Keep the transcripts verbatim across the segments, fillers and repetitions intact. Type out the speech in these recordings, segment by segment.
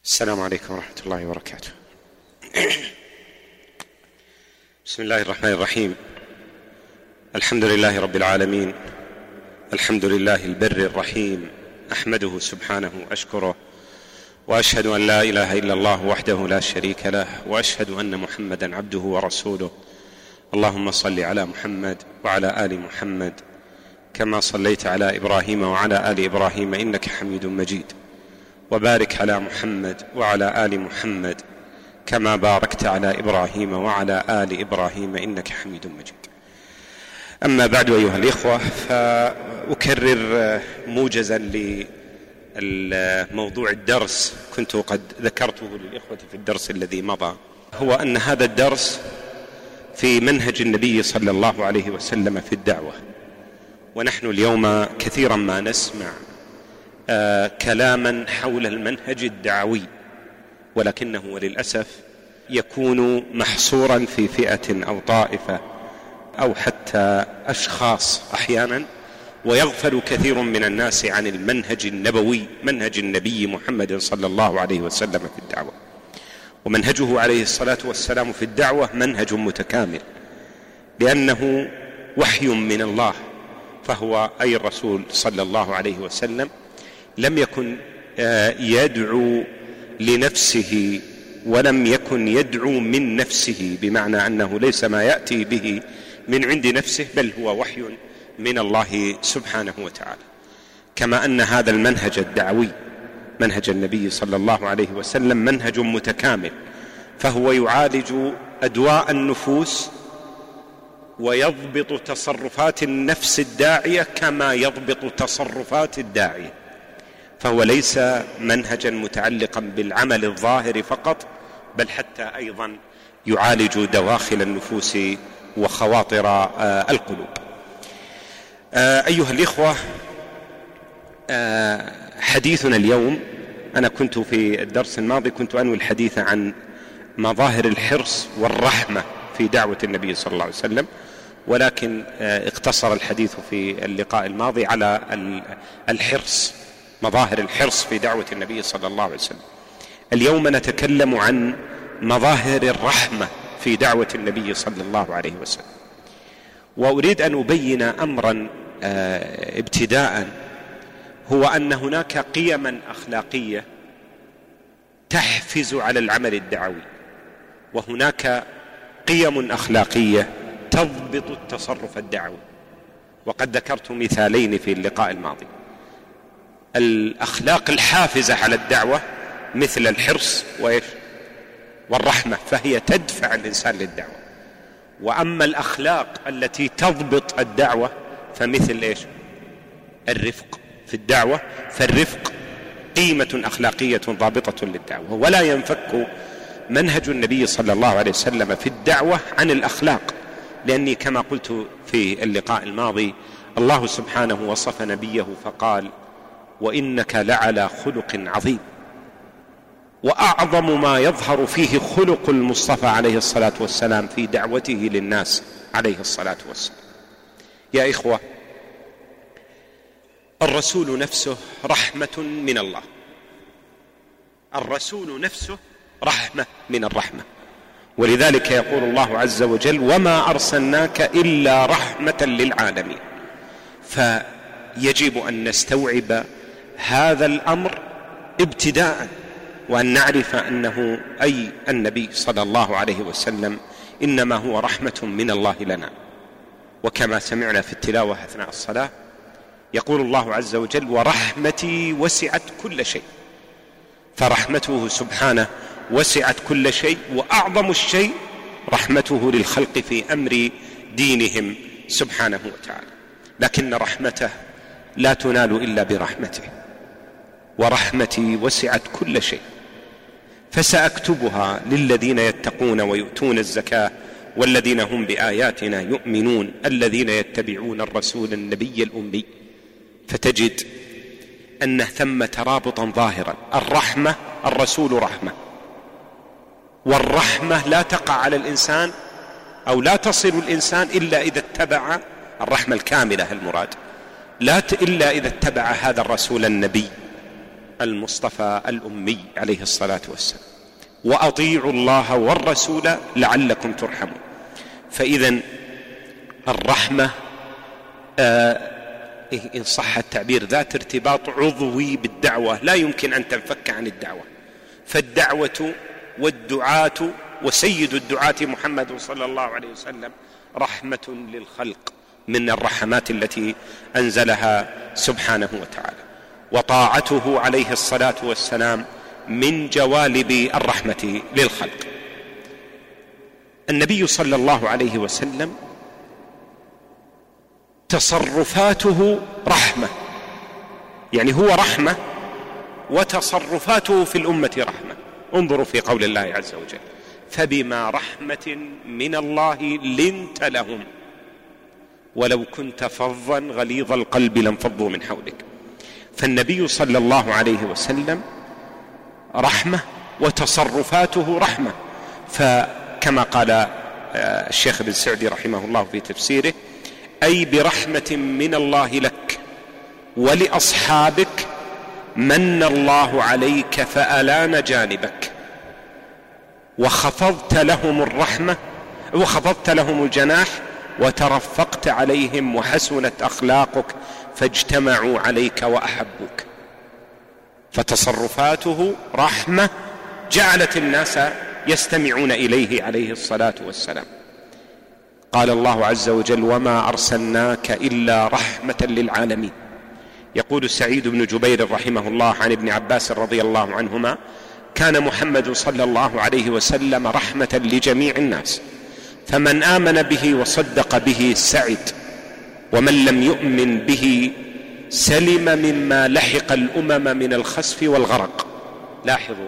السلام عليكم ورحمة الله وبركاته. بسم الله الرحمن الرحيم. الحمد لله رب العالمين، الحمد لله البر الرحيم، أحمده سبحانه وأشكره، وأشهد أن لا إله إلا الله وحده لا شريك له، وأشهد أن محمدا عبده ورسوله. اللهم صل على محمد وعلى آل محمد كما صليت على إبراهيم وعلى آل إبراهيم إنك حميد مجيد، وبارك على محمد وعلى آل محمد كما باركت على إبراهيم وعلى آل إبراهيم إنك حميد مجيد. أما بعد أيها الإخوة، فأكرر موجزا لموضوع الدرس كنت قد ذكرته للإخوة في الدرس الذي مضى، هو أن هذا الدرس في منهج النبي صلى الله عليه وسلم في الدعوة. ونحن اليوم كثيرا ما نسمع آه كلاما حول المنهج الدعوي، ولكنه وللأسف يكون محصورا في فئة أو طائفة أو حتى أشخاص أحيانا، ويغفل كثير من الناس عن المنهج النبوي، منهج النبي محمد صلى الله عليه وسلم في الدعوة. ومنهجه عليه الصلاة والسلام في الدعوة منهج متكامل، لأنه وحي من الله، فهو أي الرسول صلى الله عليه وسلم لم يكن يدعو لنفسه ولم يكن يدعو من نفسه، بمعنى أنه ليس ما يأتي به من عند نفسه، بل هو وحي من الله سبحانه وتعالى. كما أن هذا المنهج الدعوي منهج النبي صلى الله عليه وسلم منهج متكامل، فهو يعالج أدواء النفوس ويضبط تصرفات النفس الداعية كما يضبط تصرفات الداعية، فهو ليس منهجا متعلقا بالعمل الظاهر فقط، بل حتى أيضا يعالج دواخل النفوس وخواطر القلوب. أيها الإخوة، حديثنا اليوم، أنا كنت في الدرس الماضي كنت أنوي الحديث عن مظاهر الحرص والرحمة في دعوة النبي صلى الله عليه وسلم، ولكن اقتصر الحديث في اللقاء الماضي على الحرص، مظاهر الحرص في دعوة النبي صلى الله عليه وسلم. اليوم نتكلم عن مظاهر الرحمة في دعوة النبي صلى الله عليه وسلم. وأريد أن أبين أمرا ابتداء، هو أن هناك قيما أخلاقية تحفز على العمل الدعوي، وهناك قيم أخلاقية تضبط التصرف الدعوي. وقد ذكرت مثالين في اللقاء الماضي. الأخلاق الحافزة على الدعوة مثل الحرص والرحمة، فهي تدفع الإنسان للدعوة. وأما الأخلاق التي تضبط الدعوة فمثل إيش؟ الرفق في الدعوة، فالرفق قيمة أخلاقية ضابطة للدعوة. ولا ينفك منهج النبي صلى الله عليه وسلم في الدعوة عن الأخلاق، لأني كما قلت في اللقاء الماضي الله سبحانه وصف نبيه فقال: وإنك لعلى خلق عظيم. وأعظم ما يظهر فيه خلق المصطفى عليه الصلاة والسلام في دعوته للناس عليه الصلاة والسلام. يا إخوة، الرسول نفسه رحمة من الله، الرسول نفسه رحمة من الرحمة. ولذلك يقول الله عز وجل: وما أرسلناك إلا رحمة للعالمين. فيجب أن نستوعب هذا الأمر ابتداء، وأن نعرف أنه أي النبي صلى الله عليه وسلم إنما هو رحمة من الله لنا. وكما سمعنا في التلاوة أثناء الصلاة يقول الله عز وجل: ورحمتي وسعت كل شيء. فرحمته سبحانه وسعت كل شيء، وأعظم الشيء رحمته للخلق في أمر دينهم سبحانه وتعالى. لكن رحمته لا تنال إلا برحمته، ورحمتي وسعت كل شيء فسأكتبها للذين يتقون ويؤتون الزكاة والذين هم بآياتنا يؤمنون الذين يتبعون الرسول النبي الأمي. فتجد أن ثم ترابطا ظاهرا. الرحمة، الرسول رحمة، والرحمة لا تقع على الإنسان أو لا تصل الإنسان إلا إذا اتبع الرحمة الكاملة المراد، لا إلا إذا اتبع هذا الرسول النبي المصطفى الأمي عليه الصلاة والسلام: وأطيعوا الله والرسول لعلكم ترحمون. فإذا الرحمة آه إن صح التعبير ذات ارتباط عضوي بالدعوة، لا يمكن أن تنفك عن الدعوة. فالدعوة والدعاة وسيد الدعاة محمد صلى الله عليه وسلم رحمة للخلق من الرحمات التي أنزلها سبحانه وتعالى، وطاعته عليه الصلاة والسلام من جوالب الرحمة للخلق. النبي صلى الله عليه وسلم تصرفاته رحمة، يعني هو رحمة وتصرفاته في الأمة رحمة. انظروا في قول الله عز وجل: فبما رحمة من الله لنت لهم ولو كنت فظا غليظ القلب لانفضوا من حولك. فالنبي صلى الله عليه وسلم رحمة وتصرفاته رحمة. فكما قال الشيخ ابن سعدي رحمه الله في تفسيره: أي برحمة من الله لك ولأصحابك من الله عليك فألان جانبك وخفضت لهم الرحمة وخفضت لهم الجناح وترفقت عليهم وحسنت أخلاقك فاجتمعوا عليك وأحبوك. فتصرفاته رحمة جعلت الناس يستمعون إليه عليه الصلاة والسلام. قال الله عز وجل: وما أرسلناك إلا رحمة للعالمين. يقول سعيد بن جبير رحمه الله عن ابن عباس رضي الله عنهما: كان محمد صلى الله عليه وسلم رحمة لجميع الناس، فمن آمن به وصدق به سعد، ومن لم يؤمن به سلم مما لحق الأمم من الخسف والغرق. لاحظوا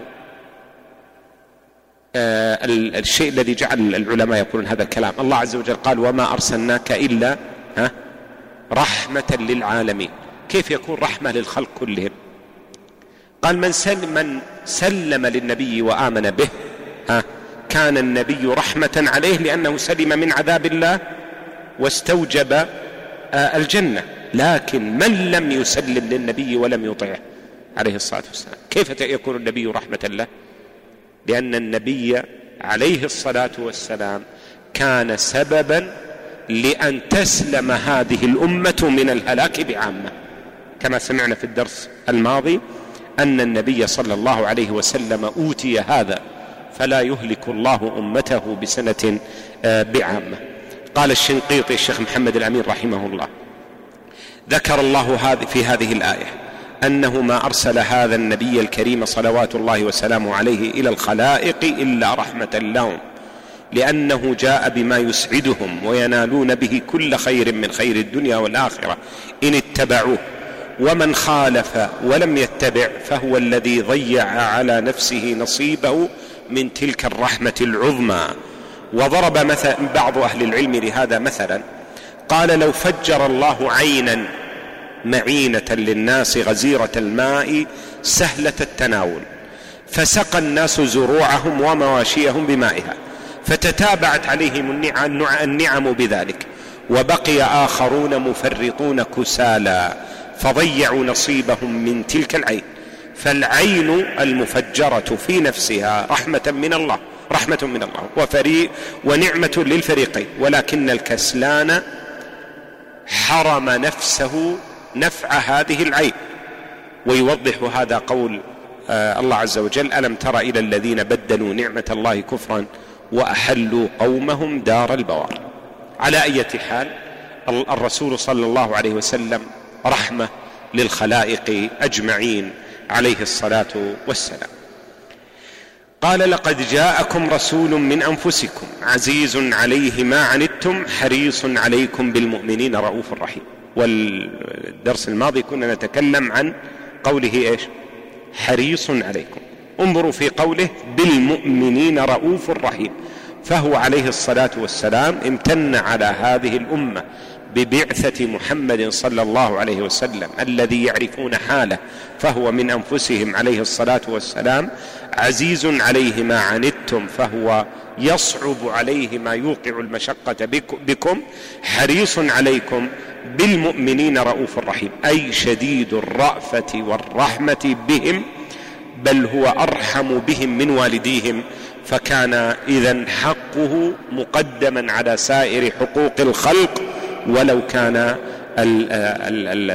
آه الشيء الذي جعل العلماء يقولون هذا الكلام. الله عز وجل قال: وما أرسلناك إلا ها رحمة للعالمين. كيف يكون رحمة للخلق كلهم؟ قال: من سلم, من سلم للنبي وآمن به ها كان النبي رحمة عليه لأنه سلم من عذاب الله واستوجب آه الجنة. لكن من لم يسلم للنبي ولم يطيعه عليه الصلاة والسلام كيف يكون النبي رحمة له؟ لأن النبي عليه الصلاة والسلام كان سببا لأن تسلم هذه الأمة من الهلاك بعامة، كما سمعنا في الدرس الماضي أن النبي صلى الله عليه وسلم أوتي هذا فلا يهلك الله أمته بسنة بعامة. قال الشنقيطي الشيخ محمد الأمين رحمه الله: ذكر الله في هذه الآية أنه ما أرسل هذا النبي الكريم صلوات الله وسلامه عليه إلى الخلائق إلا رحمة لهم، لأنه جاء بما يسعدهم وينالون به كل خير من خير الدنيا والآخرة إن اتبعوه، ومن خالف ولم يتبع فهو الذي ضيع على نفسه نصيبه من تلك الرحمة العظمى. وضرب مثل بعض أهل العلم لهذا مثلا، قال: لو فجر الله عينا معينة للناس غزيرة الماء سهلة التناول فسقى الناس زروعهم ومواشيهم بمائها فتتابعت عليهم النعم بذلك، وبقي آخرون مفرطون كسالى فضيعوا نصيبهم من تلك العين. فالعين المفجرة في نفسها رحمة من الله رحمة من الله وفريق ونعمة للفريقين، ولكن الكسلان حرم نفسه نفع هذه العين. ويوضح هذا قول آه الله عز وجل: ألم تر إلى الذين بدلوا نعمة الله كفرا وأحلوا قومهم دار البوار. على أي حال الرسول صلى الله عليه وسلم رحمة للخلائق أجمعين عليه الصلاة والسلام. قال: لقد جاءكم رسول من أنفسكم عزيز عليه ما عنتم حريص عليكم بالمؤمنين رؤوف رحيم. والدرس الماضي كنا نتكلم عن قوله إيش؟ حريص عليكم. انظروا في قوله بالمؤمنين رؤوف رحيم، فهو عليه الصلاة والسلام امتن على هذه الأمة ببعثة محمد صلى الله عليه وسلم الذي يعرفون حاله، فهو من أنفسهم عليه الصلاة والسلام عزيز عليه ما عنتم فهو يصعب عليه ما يوقع المشقة بكم، حريص عليكم بالمؤمنين رؤوف رحيم، أي شديد الرأفة والرحمة بهم، بل هو أرحم بهم من والديهم، فكان إذن حقه مقدما على سائر حقوق الخلق، ولو كان ال ال ال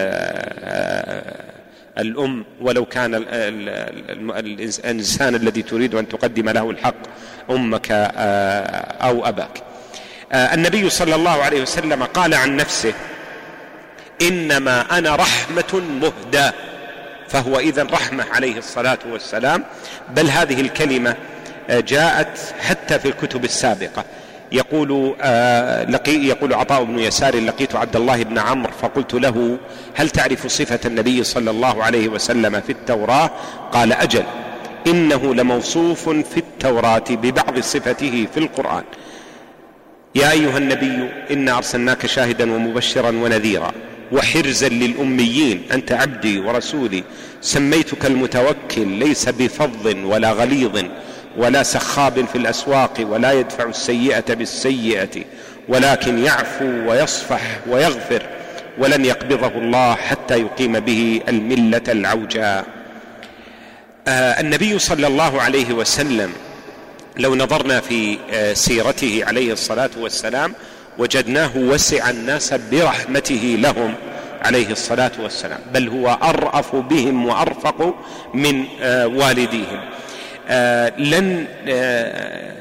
الأم ولو كان ال ال الإنسان الذي تريد أن تقدم له الحق أمك أو أباك. النبي صلى الله عليه وسلم قال عن نفسه: إنما أنا رحمة مهداة، فهو إذن رحمة عليه الصلاة والسلام. بل هذه الكلمة جاءت حتى في الكتب السابقة. يقول لقي يقول عطاء بن يسار: لقيت عبد الله بن عمرو فقلت له: هل تعرف صفة النبي صلى الله عليه وسلم في التوراة؟ قال: أجل، إنه لموصوف في التوراة ببعض صفته في القرآن. يا أيها النبي إنا أرسلناك شاهدا ومبشرا ونذيرا وحرزا للأميين، أنت عبدي ورسولي، سميتك المتوكل، ليس بفظ ولا غليظ ولا سخاب في الأسواق، ولا يدفع السيئة بالسيئة، ولكن يعفو ويصفح ويغفر، ولن يقبضه الله حتى يقيم به الملة العوجاء. آه النبي صلى الله عليه وسلم لو نظرنا في آه سيرته عليه الصلاة والسلام وجدناه وسع الناس برحمته لهم عليه الصلاة والسلام، بل هو أرأف بهم وأرفق من آه والديهم. آه لن آه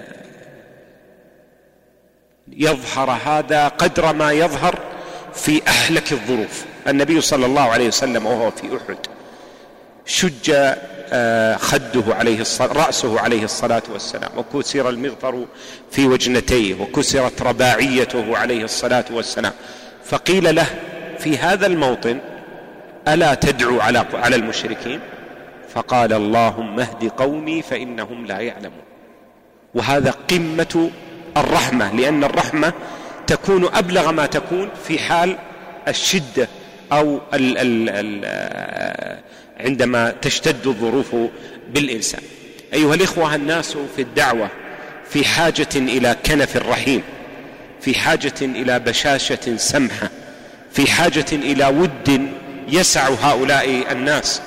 يظهر هذا قدر ما يظهر في أحلك الظروف. النبي صلى الله عليه وسلم وهو في أحد شج آه خده عليه الصلاة رأسه عليه الصلاة والسلام، وكسر المغفر في وجنتيه، وكسرت رباعيته عليه الصلاة والسلام، فقيل له في هذا الموطن: ألا تدعو على على المشركين؟ فقال: اللهم اهد قومي فإنهم لا يعلمون. وهذا قمة الرحمة، لأن الرحمة تكون أبلغ ما تكون في حال الشدة أو ال ال ال عندما تشتد الظروف بالإنسان. أيها الإخوة، الناس في الدعوة في حاجة إلى كنف الرحيم، في حاجة إلى بشاشة سمحة، في حاجة إلى ود يسع هؤلاء الناس،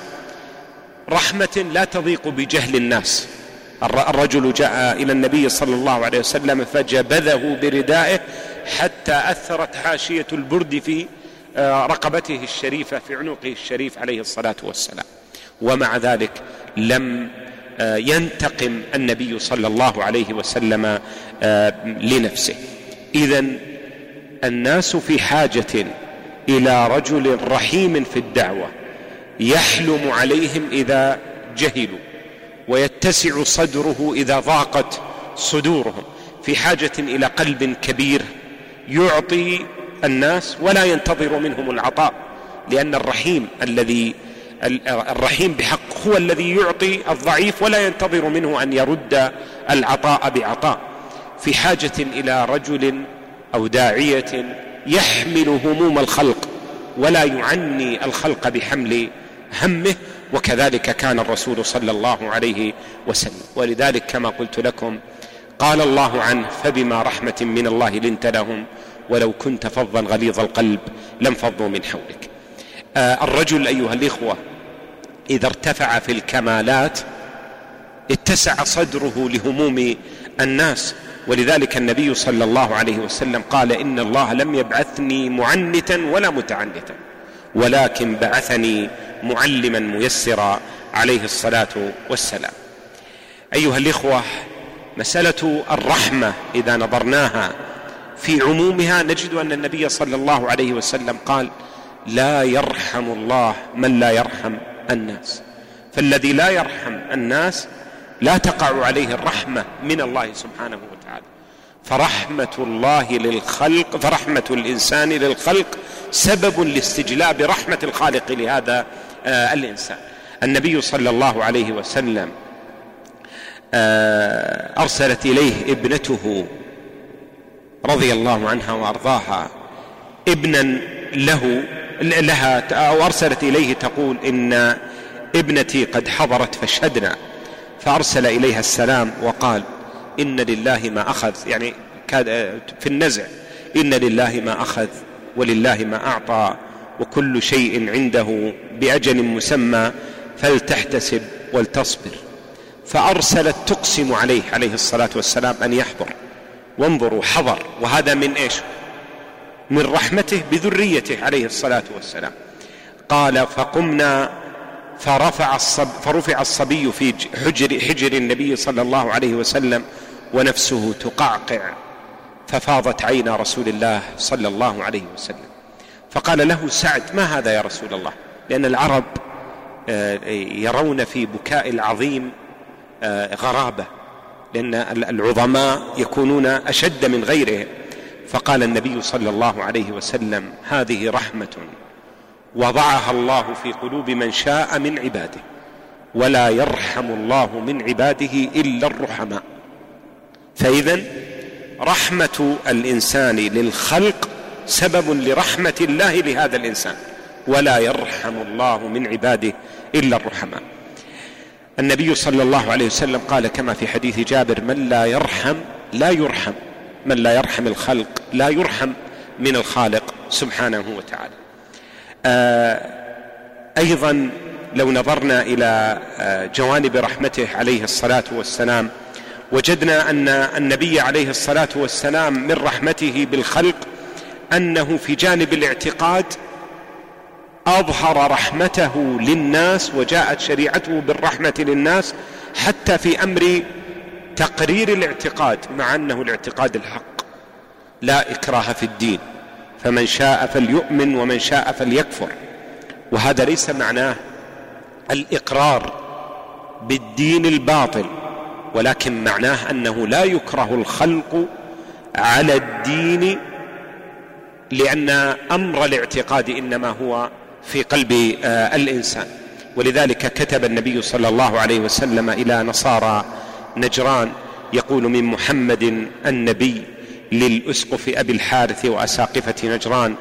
رحمة لا تضيق بجهل الناس. الرجل جاء إلى النبي صلى الله عليه وسلم فجبذه بردائه حتى أثرت حاشية البرد في رقبته الشريفة، في عنقه الشريف عليه الصلاة والسلام، ومع ذلك لم ينتقم النبي صلى الله عليه وسلم لنفسه. إذن الناس في حاجة إلى رجل رحيم في الدعوة يحلم عليهم إذا جهلوا، ويتسع صدره إذا ضاقت صدورهم، في حاجة إلى قلب كبير يعطي الناس ولا ينتظر منهم العطاء، لأن الرحيم الذي الرحيم بحق هو الذي يعطي الضعيف ولا ينتظر منه أن يرد العطاء بعطاء. في حاجة إلى رجل أو داعية يحمل هموم الخلق ولا يعني الخلق بحمل همه، وكذلك كان الرسول صلى الله عليه وسلم. ولذلك كما قلت لكم قال الله عنه: فبما رحمة من الله لنت لهم ولو كنت فظا غليظ القلب لانفضوا من حولك. آه الرجل أيها الإخوة إذا ارتفع في الكمالات اتسع صدره لهموم الناس، ولذلك النبي صلى الله عليه وسلم قال: إن الله لم يبعثني معنتا ولا متعنتا، ولكن بعثني معلما ميسرا عليه الصلاة والسلام. أيها الإخوة، مسألة الرحمة إذا نظرناها في عمومها نجد أن النبي صلى الله عليه وسلم قال: لا يرحم الله من لا يرحم الناس. فالذي لا يرحم الناس لا تقع عليه الرحمة من الله سبحانه وتعالى. فرحمة الله للخلق فرحمة الإنسان للخلق سبب لاستجلاب رحمة الخالق لهذا آه الإنسان. النبي صلى الله عليه وسلم آه أرسلت إليه ابنته رضي الله عنها وأرضاها ابنا له لها أو أرسلت إليه تقول: إن ابنتي قد حضرت فاشهدنا. فأرسل إليها السلام وقال: إن لله ما أخذ، يعني في النزع: إن لله ما أخذ ولله ما أعطى وكل شيء عنده بأجل مسمى فلتحتسب ولتصبر. فأرسلت تقسم عليه عليه الصلاة والسلام أن يحضر. وانظروا، حضر، وهذا من إيش؟ من رحمته بذريته عليه الصلاة والسلام. قال: فقمنا فرفع الصب فرفع الصبي في حجر, حجر النبي صلى الله عليه وسلم ونفسه تقعقع، ففاضت عين رسول الله صلى الله عليه وسلم. فقال له سعد: ما هذا يا رسول الله؟ لأن العرب يرون في بكاء العظيم غرابة، لأن العظماء يكونون أشد من غيرهم. فقال النبي صلى الله عليه وسلم: هذه رحمة وضعها الله في قلوب من شاء من عباده، ولا يرحم الله من عباده إلا الرحماء. فإذن رحمة الإنسان للخلق سبب لرحمة الله لهذا الإنسان، ولا يرحم الله من عباده إلا الرحماء. النبي صلى الله عليه وسلم قال كما في حديث جابر: من لا يرحم لا يرحم، من لا يرحم الخلق لا يرحم من الخالق سبحانه وتعالى. آه أيضا لو نظرنا إلى آه جوانب رحمته عليه الصلاة والسلام، وجدنا أن النبي عليه الصلاة والسلام من رحمته بالخلق أنه في جانب الاعتقاد أظهر رحمته للناس، وجاءت شريعته بالرحمة للناس حتى في أمر تقرير الاعتقاد، مع أنه الاعتقاد الحق. لا إكراه في الدين، فمن شاء فليؤمن ومن شاء فليكفر. وهذا ليس معناه الإقرار بالدين الباطل، ولكن معناه أنه لا يكره الخلق على الدين، لأن أمر الاعتقاد إنما هو في قلب الإنسان. ولذلك كتب النبي صلى الله عليه وسلم إلى نصارى نجران يقول: من محمد النبي للأسقف أبي الحارث وأساقفة نجران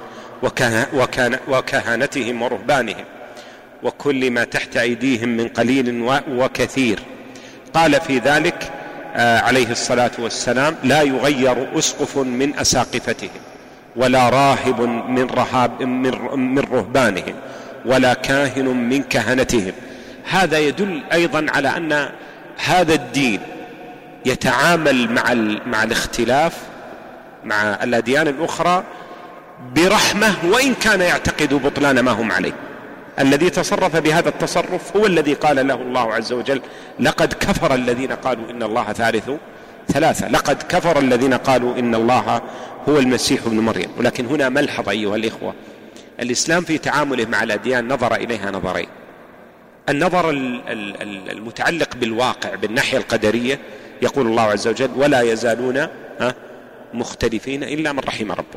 وكهنتهم ورهبانهم وكل ما تحت أيديهم من قليل وكثير. قال في ذلك عليه الصلاة والسلام: لا يغير أسقف من أساقفتهم، ولا راهب من, رهاب من رهبانهم، ولا كاهن من كهنتهم. هذا يدل أيضا على أن هذا الدين يتعامل مع, مع الاختلاف مع الأديان الأخرى برحمة، وإن كان يعتقد بطلان ما هم عليه. الذي تصرف بهذا التصرف هو الذي قال له الله عز وجل: لقد كفر الذين قالوا إن الله ثالث ثلاثة، لقد كفر الذين قالوا إن الله هو المسيح ابن مريم. ولكن هنا ملحظ أيها الإخوة، الإسلام في تعامله مع الأديان نظر إليها نظرين: النظر المتعلق بالواقع بالناحية القدرية، يقول الله عز وجل: ولا يزالون مختلفين إلا من رحم ربك.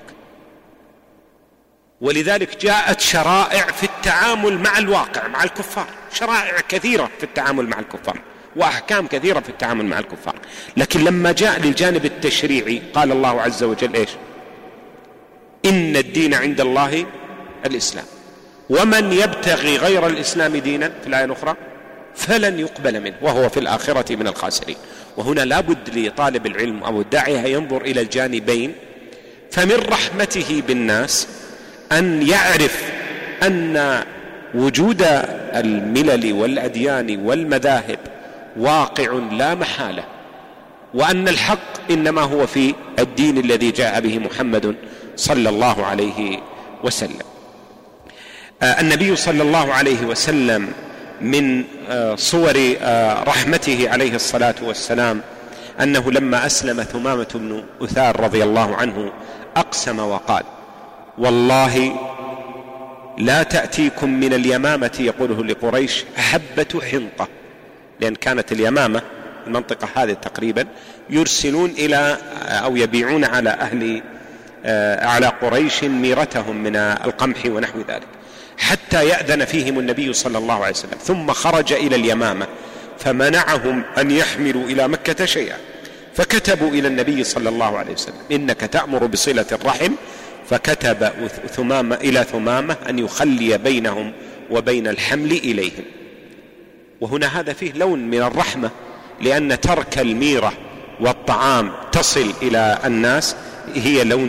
ولذلك جاءت شرائع في التعامل مع الواقع مع الكفار، شرائع كثيرة في التعامل مع الكفار، وأحكام كثيرة في التعامل مع الكفار. لكن لما جاء للجانب التشريعي قال الله عز وجل إيش؟ إن الدين عند الله الإسلام، ومن يبتغي غير الإسلام دينا في الآية الأخرى فلن يقبل منه وهو في الآخرة من الخاسرين. وهنا لابد لطالب العلم أو الداعية ينظر إلى الجانبين. فمن رحمته بالناس أن يعرف أن وجود الملل والأديان والمذاهب واقع لا محالة، وأن الحق إنما هو في الدين الذي جاء به محمد صلى الله عليه وسلم. النبي صلى الله عليه وسلم من صور رحمته عليه الصلاة والسلام أنه لما أسلم ثمامة بن أثار رضي الله عنه أقسم وقال: والله لا تأتيكم من اليمامة، يقوله لقريش، حبة حنطة، لأن كانت اليمامة المنطقة هذه تقريبا يرسلون إلى أو يبيعون على أهل على قريش ميرتهم من القمح ونحو ذلك، حتى يأذن فيهم النبي صلى الله عليه وسلم. ثم خرج إلى اليمامة فمنعهم أن يحملوا إلى مكة شيئا، فكتبوا إلى النبي صلى الله عليه وسلم: إنك تأمر بصلة الرحم. فكتب ثمامة إلى ثمامة أن يخلي بينهم وبين الحمل إليهم. وهنا هذا فيه لون من الرحمة، لأن ترك الميرة والطعام تصل إلى الناس هي لون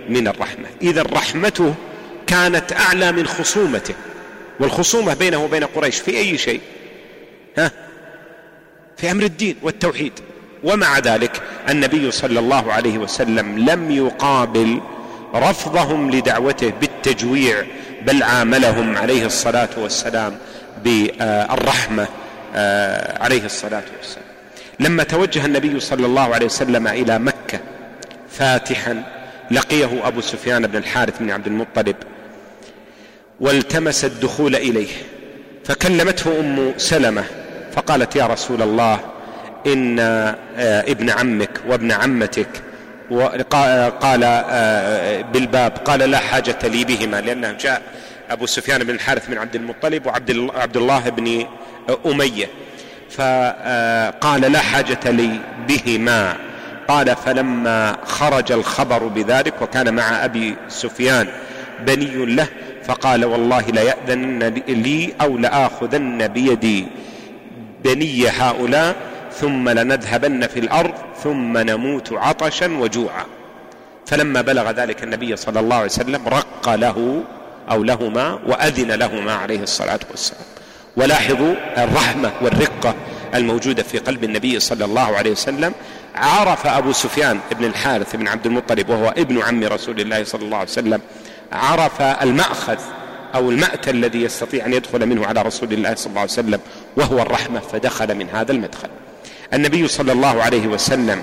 من الرحمة. إذا رحمته كانت أعلى من خصومته، والخصومة بينه وبين قريش في أي شيء؟ ها؟ في أمر الدين والتوحيد. ومع ذلك النبي صلى الله عليه وسلم لم يقابل رفضهم لدعوته بالتجويع، بل عاملهم عليه الصلاة والسلام بالرحمة عليه الصلاة والسلام. لما توجه النبي صلى الله عليه وسلم إلى مكة فاتحا لقيه أبو سفيان بن الحارث بن عبد المطلب والتمس الدخول إليه، فكلمته أم سلمة فقالت: يا رسول الله، إن ابن عمك وابن عمتك، وقال بالباب، قال: لا حاجة لي بهما، لأنه جاء أبو سفيان بن الحارث بن عبد المطلب وعبد الله بن أمية، فقال: لا حاجة لي بهما. قال: فلما خرج الخبر بذلك وكان مع أبي سفيان بني له، فقال: والله لا يأذن لي أو لآخذن بيدي بني هؤلاء ثم لنذهبن في الأرض ثم نموت عطشا وجوعا. فلما بلغ ذلك النبي صلى الله عليه وسلم رق له أو لهما وأذن لهما عليه الصلاة والسلام. ولاحظوا الرحمة والرقة الموجودة في قلب النبي صلى الله عليه وسلم. عرف أبو سفيان بن الحارث بن عبد المطلب وهو ابن عم رسول الله صلى الله عليه وسلم، عرف المأخذ أو المأتى الذي يستطيع أن يدخل منه على رسول الله صلى الله عليه وسلم وهو الرحمة، فدخل من هذا المدخل. النبي صلى الله عليه وسلم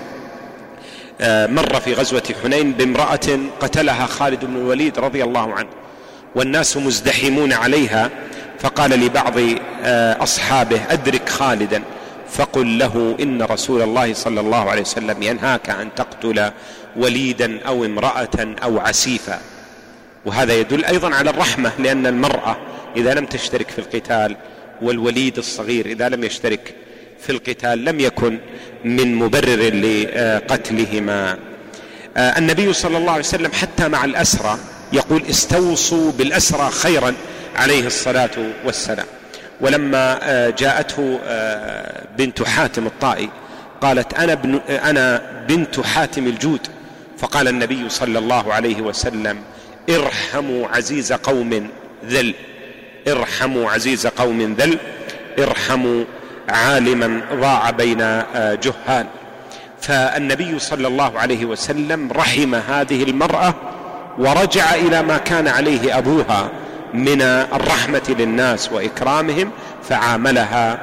مر في غزوة حنين بامرأة قتلها خالد بن الوليد رضي الله عنه، والناس مزدحمون عليها، فقال لبعض أصحابه: أدرك خالدا فقل له إن رسول الله صلى الله عليه وسلم ينهاك أن تقتل وليدا أو امرأة أو عسيفا. وهذا يدل أيضا على الرحمة، لأن المرأة إذا لم تشترك في القتال والوليد الصغير إذا لم يشترك في القتال لم يكن من مبرر لقتلهما. النبي صلى الله عليه وسلم حتى مع الأسرى يقول: استوصوا بالأسرى خيرا عليه الصلاة والسلام. ولما جاءته بنت حاتم الطائي قالت: أنا, بن أنا بنت حاتم الجود، فقال النبي صلى الله عليه وسلم: ارحموا عزيز قوم ذل، ارحموا عزيز قوم ذل، ارحموا عالما ضاع بين جهال. فالنبي صلى الله عليه وسلم رحم هذه المرأة ورجع إلى ما كان عليه أبوها من الرحمة للناس وإكرامهم، فعاملها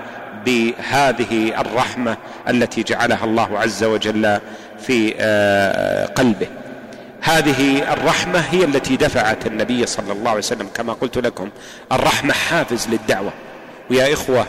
بهذه الرحمة التي جعلها الله عز وجل في قلبه. هذه الرحمة هي التي دفعت النبي صلى الله عليه وسلم، كما قلت لكم الرحمة حافز للدعوة. ويا إخوة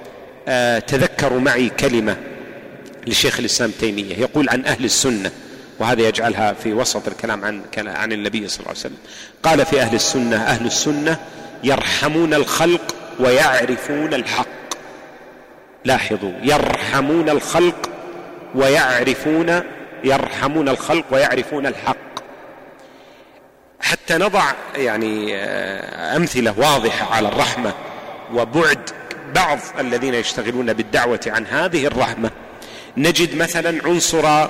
تذكروا معي كلمة لشيخ الإسلام تيمية يقول عن أهل السنة، وهذا يجعلها في وسط الكلام عن عن النبي صلى الله عليه وسلم. قال في أهل السنة: أهل السنة يرحمون الخلق ويعرفون الحق. لاحظوا، يرحمون الخلق ويعرفون يرحمون الخلق ويعرفون الحق. حتى نضع يعني أمثلة واضحة على الرحمة وبعد بعض الذين يشتغلون بالدعوة عن هذه الرحمة، نجد مثلا عنصر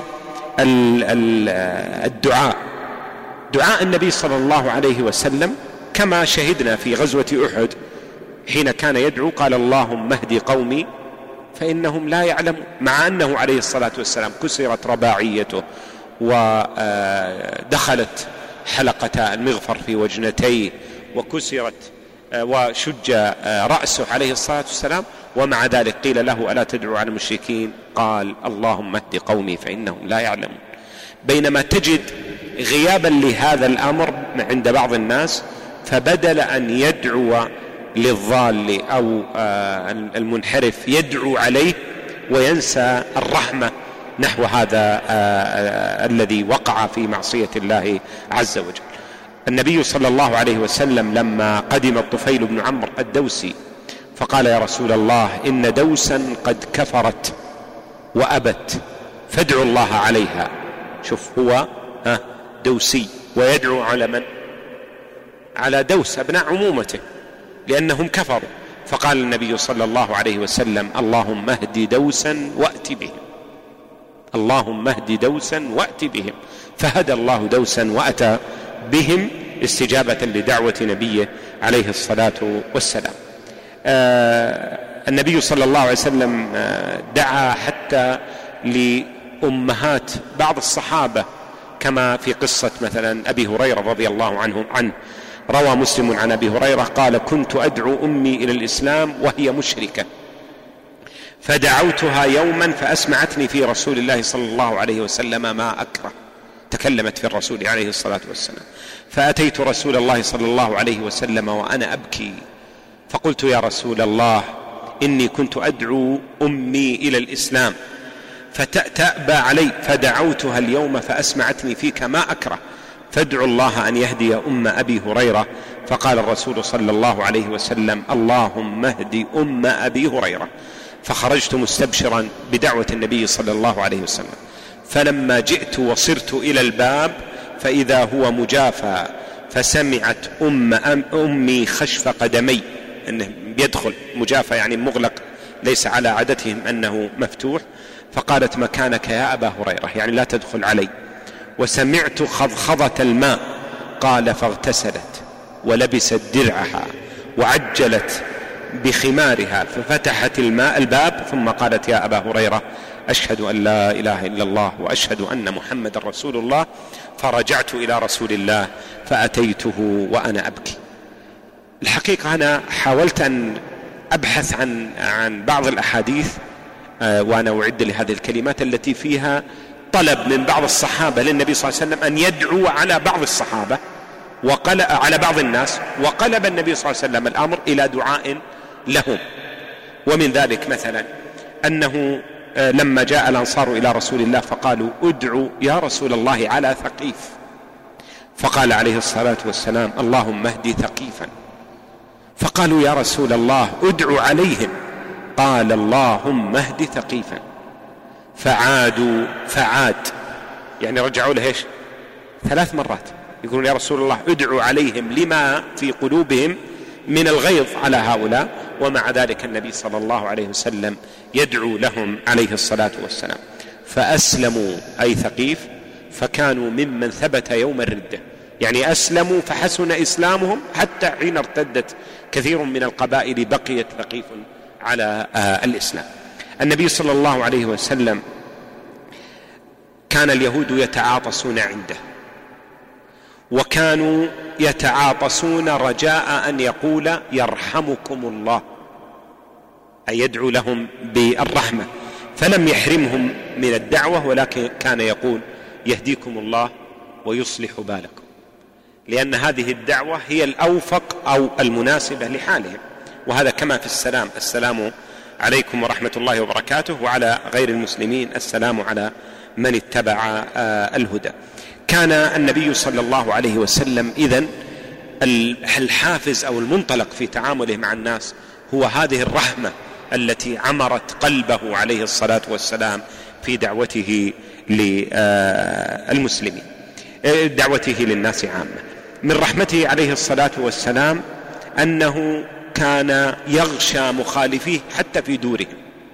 الدعاء. دعاء النبي صلى الله عليه وسلم كما شهدنا في غزوة أحد حين كان يدعو قال: اللهم اهد قومي فإنهم لا يعلمون، مع أنه عليه الصلاة والسلام كسرت رباعيته ودخلت حلقة المغفر في وجنتيه وكسرت وشج رأسه عليه الصلاة والسلام، ومع ذلك قيل له: ألا تدعو على المشركين؟ قال: اللهم اهد قومي فإنهم لا يعلمون. بينما تجد غيابا لهذا الأمر عند بعض الناس، فبدل أن يدعو للضال أو المنحرف يدعو عليه وينسى الرحمة نحو هذا الذي وقع في معصية الله عز وجل. النبي صلى الله عليه وسلم لما قدم الطفيل بن عمرو الدوسي فقال: يا رسول الله، إن دوسا قد كفرت وأبت فادعوا الله عليها. شوف، هو دوسي ويدعو على من؟ على دوس أبناء عمومته لأنهم كفروا. فقال النبي صلى الله عليه وسلم: اللهم اهد دوسا وأت بهم. اللهم اهد دوسا وأت بهم، فهدى الله دوسا وأتى بهم استجابة لدعوة نبيه عليه الصلاة والسلام. آه النبي صلى الله عليه وسلم آه دعا حتى لأمهات بعض الصحابة، كما في قصة مثلا أبي هريرة رضي الله عنه عنه روى مسلم عن أبي هريرة قال: كنت أدعو أمي إلى الإسلام وهي مشركة، فدعوتها يوما فأسمعتني في رسول الله صلى الله عليه وسلم ما أكره، تكلمت في الرسول عليه الصلاة والسلام، فأتيت رسول الله صلى الله عليه وسلم وأنا أبكي، فقلت: يا رسول الله، إني كنت أدعو أمي إلى الإسلام فتأبى علي، فدعوتها اليوم فأسمعتني فيك ما أكره، فادعوا الله أن يهدي أم أبي هريرة. فقال الرسول صلى الله عليه وسلم: اللهم اهدي أم أبي هريرة. فخرجت مستبشرا بدعوة النبي صلى الله عليه وسلم، فلما جئت وصرت إلى الباب فإذا هو مجافى، فسمعت أم أمي خشف قدمي، أنه يدخل مجافى يعني مغلق، ليس على عادتهم أنه مفتوح، فقالت: مكانك يا أبا هريرة، يعني لا تدخل علي. وسمعت خضخضة الماء، قال: فاغتسلت ولبست درعها وعجلت بخمارها، ففتحت الماء الباب، ثم قالت: يا أبا هريرة، أشهد أن لا إله إلا الله وأشهد أن محمد رسول الله. فرجعت إلى رسول الله فأتيته وأنا أبكي. الحقيقة أنا حاولت أن أبحث عن عن بعض الأحاديث وأنا أعد لهذه الكلمات التي فيها طلب من بعض الصحابة للنبي صلى الله عليه وسلم أن يدعو على بعض الصحابة وقلب على بعض الناس، وقلب النبي صلى الله عليه وسلم الأمر إلى دعاء لهم. ومن ذلك مثلا أنه لما جاء الأنصار إلى رسول الله فقالوا: ادعوا يا رسول الله على ثقيف، فقال عليه الصلاة والسلام: اللهم اهدي ثقيفا. فقالوا: يا رسول الله ادعوا عليهم، قال: اللهم اهدي ثقيفا. فعادوا فعاد، يعني رجعوا له ايش؟ ثلاث مرات يقولون: يا رسول الله ادعوا عليهم لما في قلوبهم من الغيظ على هؤلاء، ومع ذلك النبي صلى الله عليه وسلم يدعو لهم عليه الصلاة والسلام. فأسلموا أي ثقيف، فكانوا ممن ثبت يوم الردة، يعني أسلموا فحسن إسلامهم حتى حين ارتدت كثير من القبائل بقيت ثقيف على آه الإسلام. النبي صلى الله عليه وسلم كان اليهود يتعاطسون عنده، وكانوا يتعاطسون رجاء أن يقول: يرحمكم الله، أي يدعو لهم بالرحمة، فلم يحرمهم من الدعوة، ولكن كان يقول: يهديكم الله ويصلح بالكم، لأن هذه الدعوة هي الأوفق أو المناسبة لحالهم. وهذا كما في السلام: السلام عليكم ورحمة الله وبركاته، وعلى غير المسلمين السلام على من اتبع الهدى. كان النبي صلى الله عليه وسلم إذن الحافز أو المنطلق في تعامله مع الناس هو هذه الرحمة التي عمرت قلبه عليه الصلاة والسلام في دعوته للمسلمين، دعوته للناس عامة. من رحمته عليه الصلاة والسلام أنه كان يغشى مخالفيه حتى في دورهم،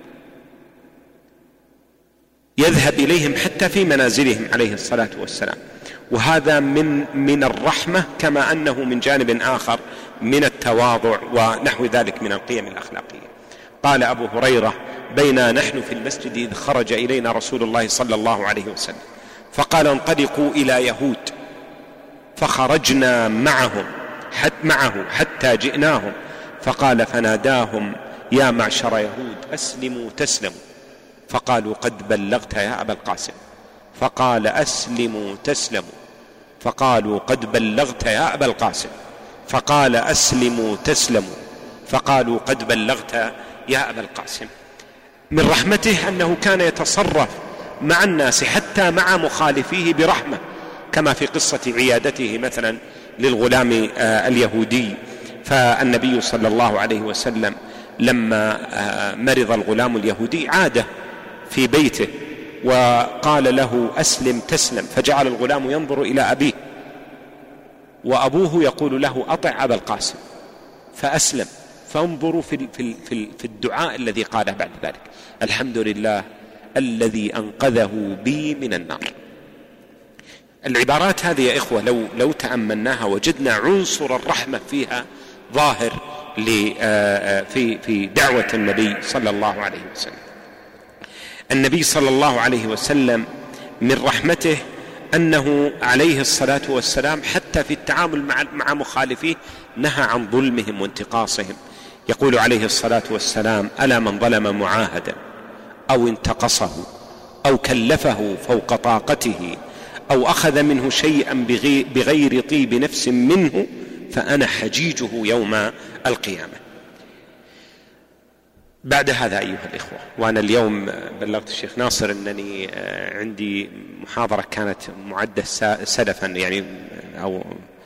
يذهب إليهم حتى في منازلهم عليه الصلاة والسلام، وهذا من من الرحمة، كما أنه من جانب آخر من التواضع ونحو ذلك من القيم الأخلاقية. قال أبو هريرة: بينا نحن في المسجد إذ خرج إلينا رسول الله صلى الله عليه وسلم فقال: انطلقوا إلى يهود، فخرجنا معهم حتى معه حتى جئناهم، فقال: فناداهم: يا معشر يهود أسلموا تسلموا، فقالوا: قد بلغت يا أبا القاسم، فقال: أسلموا تسلموا، فقالوا: قد بلغت يا أبا القاسم، فقال: أسلموا تسلموا، فقالوا: قد بلغت يا أبا القاسم. من رحمته أنه كان يتصرف مع الناس حتى مع مخالفيه برحمة، كما في قصة عيادته مثلا للغلام اليهودي. فالنبي صلى الله عليه وسلم لما مرض الغلام اليهودي عاد في بيته وقال له: أسلم تسلم، فجعل الغلام ينظر إلى أبيه، وأبوه يقول له: أطع أبا القاسم، فأسلم. فانظروا في في الدعاء الذي قاله بعد ذلك: الحمد لله الذي أنقذه بي من النار. العبارات هذه يا إخوة لو, لو تأملناها وجدنا عنصر الرحمة فيها ظاهر في, في دعوة النبي صلى الله عليه وسلم. النبي صلى الله عليه وسلم من رحمته أنه عليه الصلاة والسلام حتى في التعامل مع, مع مخالفيه نهى عن ظلمهم وانتقاصهم. يقول عليه الصلاة والسلام: ألا من ظلم معاهدا أو انتقصه أو كلفه فوق طاقته أو أخذ منه شيئا بغير طيب نفس منه فأنا حجيجه يوم القيامة. بعد هذا أيها الإخوة، وأنا اليوم بلغت الشيخ ناصر أنني عندي محاضرة كانت معدة سلفا، يعني أو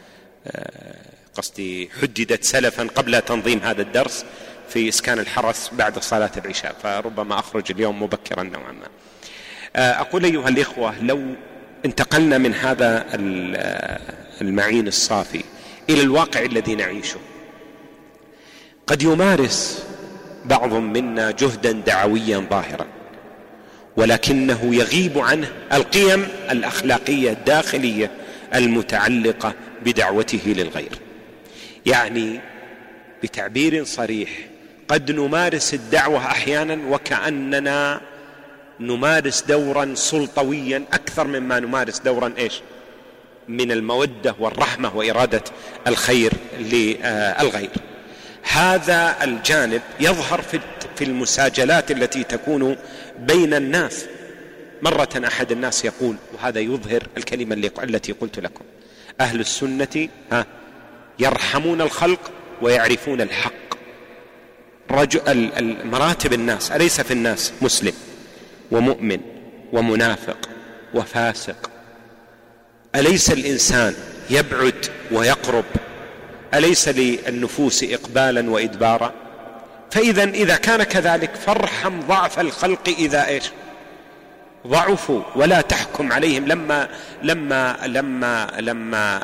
قصدي حددت سلفا قبل تنظيم هذا الدرس في إسكان الحرس بعد صلاة العشاء، فربما أخرج اليوم مبكرا نوعا ما. أقول أيها الإخوة، لو انتقلنا من هذا المعين الصافي إلى الواقع الذي نعيشه، قد يمارس بعض منا جهدا دعويا ظاهرا، ولكنه يغيب عنه القيم الأخلاقية الداخلية المتعلقة بدعوته للغير. يعني بتعبير صريح، قد نمارس الدعوة أحيانا وكأننا نمارس دورا سلطويا أكثر مما نمارس دورا إيش من المودة والرحمة وإرادة الخير للغير. هذا الجانب يظهر في المساجلات التي تكون بين الناس. مرة أحد الناس يقول، وهذا يظهر الكلمة التي قلت لكم: أهل السنة ها يرحمون الخلق ويعرفون الحق. رجل المراتب الناس، أليس في الناس مسلم ومؤمن ومنافق وفاسق؟ أليس الإنسان يبعد ويقرب؟ أليس للنفوس إقبالا وإدبارا؟ فإذا إذا كان كذلك فارحم ضعف الخلق إذا إيش ضعفوا، ولا تحكم عليهم. لما لما لما لما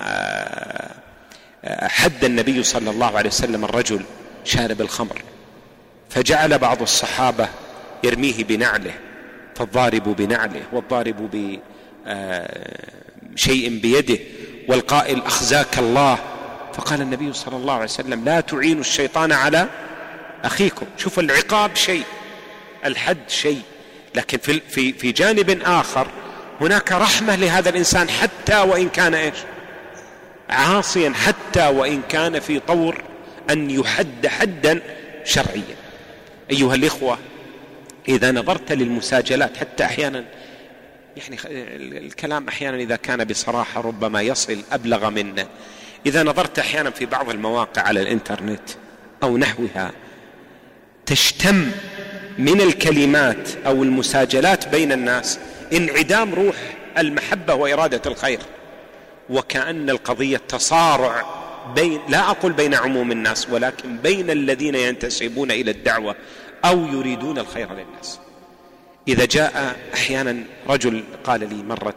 حد النبي صلى الله عليه وسلم الرجل شارب الخمر، فجعل بعض الصحابة يرميه بنعله، فالضارب بنعله والضارب بشيء بيده، والقائل أخزاك الله. فقال النبي صلى الله عليه وسلم: لا تعينوا الشيطان على أخيكم. شوف، العقاب شيء، الحد شيء، لكن في في في جانب آخر هناك رحمة لهذا الإنسان حتى وإن كان إيش عاصيا، حتى وإن كان في طور أن يحد حدا شرعيا. أيها الإخوة، إذا نظرت للمساجلات، حتى أحيانا يعني الكلام أحيانا إذا كان بصراحة ربما يصل أبلغ منه. إذا نظرت أحيانا في بعض المواقع على الإنترنت أو نحوها، تشتم من الكلمات أو المساجلات بين الناس انعدام روح المحبة وإرادة الخير، وكأن القضية تصارع بين، لا أقول بين عموم الناس، ولكن بين الذين ينتسبون إلى الدعوة أو يريدون الخير للناس. إذا جاء أحيانا رجل قال لي مرة،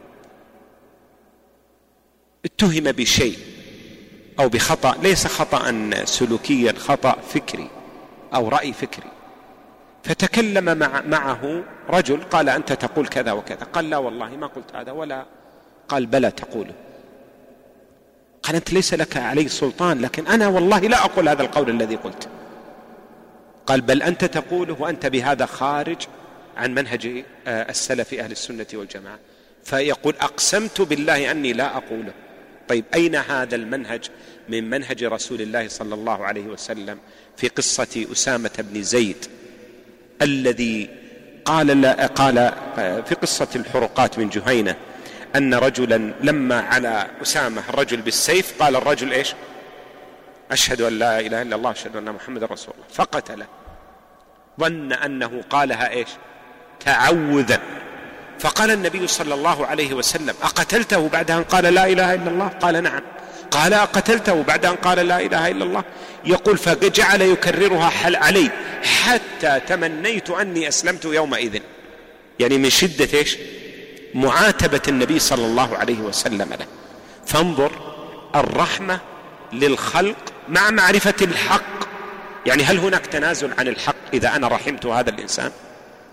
اتهم بشيء أو بخطأ، ليس خطأ سلوكيا، خطأ فكري أو رأي فكري، فتكلم مع معه رجل قال: أنت تقول كذا وكذا. قال: لا والله ما قلت هذا. ولا قال: بلى تقوله. قال: أنت ليس لك علي سلطان، لكن أنا والله لا أقول هذا القول الذي قلت. قال: بل أنت تقوله، وأنت بهذا خارج عن منهج السلف أهل السنة والجماعة. فيقول: أقسمت بالله أني لا أقوله. طيب، أين هذا المنهج من منهج رسول الله صلى الله عليه وسلم في قصة أسامة بن زيد الذي قال, لا قال في قصة الحرقات من جهينة أن رجلا لما على أسامة الرجل بالسيف، قال الرجل إيش؟ أشهد أن لا إله إلا الله أشهد أن محمد رسول الله، فقتله. ظن أنه قالها إيش؟ تعوذا. فقال النبي صلى الله عليه وسلم: أقتلته بعد أن قال لا إله إلا الله؟ قال: نعم. قال: أقتلته بعد أن قال لا إله إلا الله؟ يقول: فجعل يكررها حل علي حتى تمنيت أني أسلمت يومئذ. يعني من شدة إيش؟ معاتبة النبي صلى الله عليه وسلم له. فانظر الرحمة للخلق مع معرفة الحق. يعني هل هناك تنازل عن الحق إذا أنا رحمت هذا الإنسان؟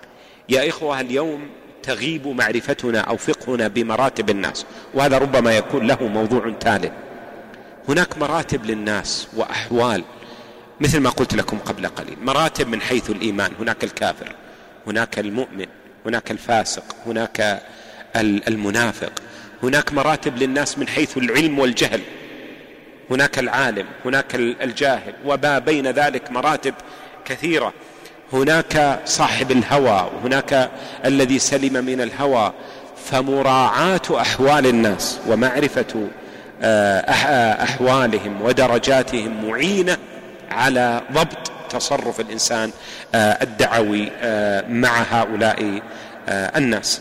يا إخوة اليوم تغيب معرفتنا أو فقهنا بمراتب الناس، وهذا ربما يكون له موضوع تالي. هناك مراتب للناس وأحوال، مثل ما قلت لكم قبل قليل، مراتب من حيث الإيمان، هناك الكافر، هناك المؤمن، هناك الفاسق، هناك المنافق. هناك مراتب للناس من حيث العلم والجهل، هناك العالم، هناك الجاهل، وما بين ذلك مراتب كثيرة. هناك صاحب الهوى، وهناك الذي سلم من الهوى. فمراعاة أحوال الناس ومعرفة أحوالهم ودرجاتهم معينة على ضبط تصرف الإنسان الدعوي مع هؤلاء الناس.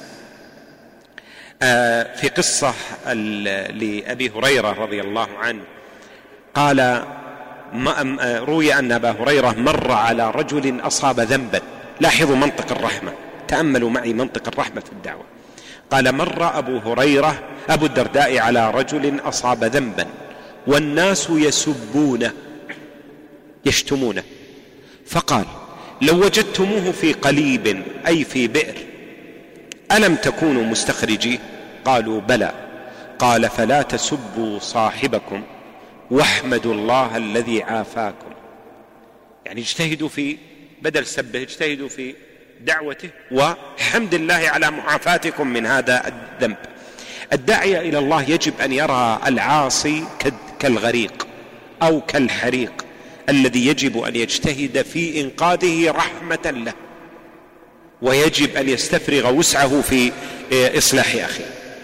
في قصة لأبي هريرة رضي الله عنه قال: روي أن أبا هريرة مر على رجل أصاب ذنبا. لاحظوا منطق الرحمة، تأملوا معي منطق الرحمة في الدعوة. قال: مر أبو هريرة أبو الدرداء على رجل أصاب ذنبا والناس يسبونه يشتمونه، فقال: لو وجدتموه في قليب أي في بئر ألم تكونوا مستخرجيه؟ قالوا: بلى. قال: فلا تسبوا صاحبكم واحمدوا الله الذي عافاكم. يعني اجتهدوا في بدل سبه، اجتهدوا في دعوته وحمد الله على معافاتكم من هذا الذنب. الداعية إلى الله يجب أن يرى العاصي كالغريق أو كالحريق الذي يجب أن يجتهد في إنقاذه رحمة له، ويجب أن يستفرغ وسعه في إصلاح أخيه.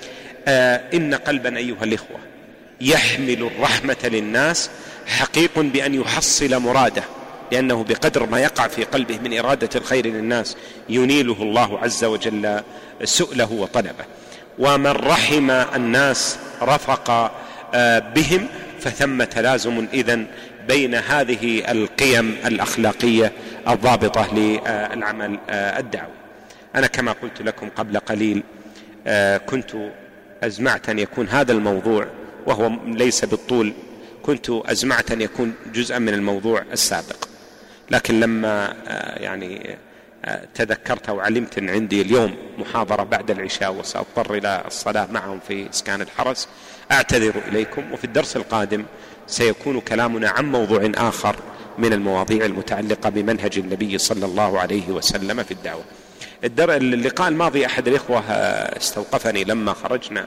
إن قلبا أيها الإخوة يحمل الرحمة للناس حقيق بأن يحصل مراده، لأنه بقدر ما يقع في قلبه من إرادة الخير للناس ينيله الله عز وجل سؤله وطلبه. ومن رحم الناس رفق بهم، فثم تلازم إذن بين هذه القيم الأخلاقية الضابطة للعمل الدعوي. أنا كما قلت لكم قبل قليل كنت أزمعت أن يكون هذا الموضوع، وهو ليس بالطول، كنت أزمعت أن يكون جزءا من الموضوع السابق، لكن لما يعني تذكرت وعلمت أن عندي اليوم محاضرة بعد العشاء وسأضطر إلى الصلاة معهم في إسكان الحرس، أعتذر إليكم. وفي الدرس القادم سيكون كلامنا عن موضوع آخر من المواضيع المتعلقة بمنهج النبي صلى الله عليه وسلم في الدعوة. اللقاء الماضي أحد الإخوة استوقفني لما خرجنا،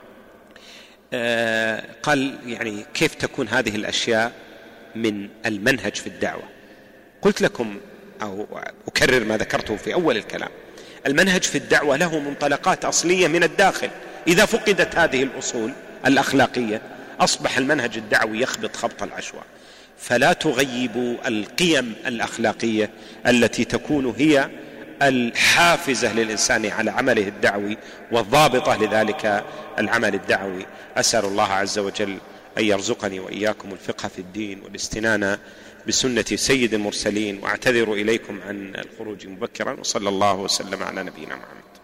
قال: يعني كيف تكون هذه الأشياء من المنهج في الدعوة؟ قلت لكم أو أكرر ما ذكرته في أول الكلام: المنهج في الدعوة له منطلقات أصلية من الداخل. إذا فقدت هذه الأصول الأخلاقية أصبح المنهج الدعوي يخبط خبط العشواء. فلا تغيبوا القيم الأخلاقية التي تكون هي الحافزة للإنسان على عمله الدعوي والضابطة لذلك العمل الدعوي. أسأل الله عز وجل أن يرزقني وإياكم الفقه في الدين والاستنانة بسنة سيد المرسلين، وأعتذر إليكم عن الخروج مبكرا، وصلى الله وسلم على نبينا محمد.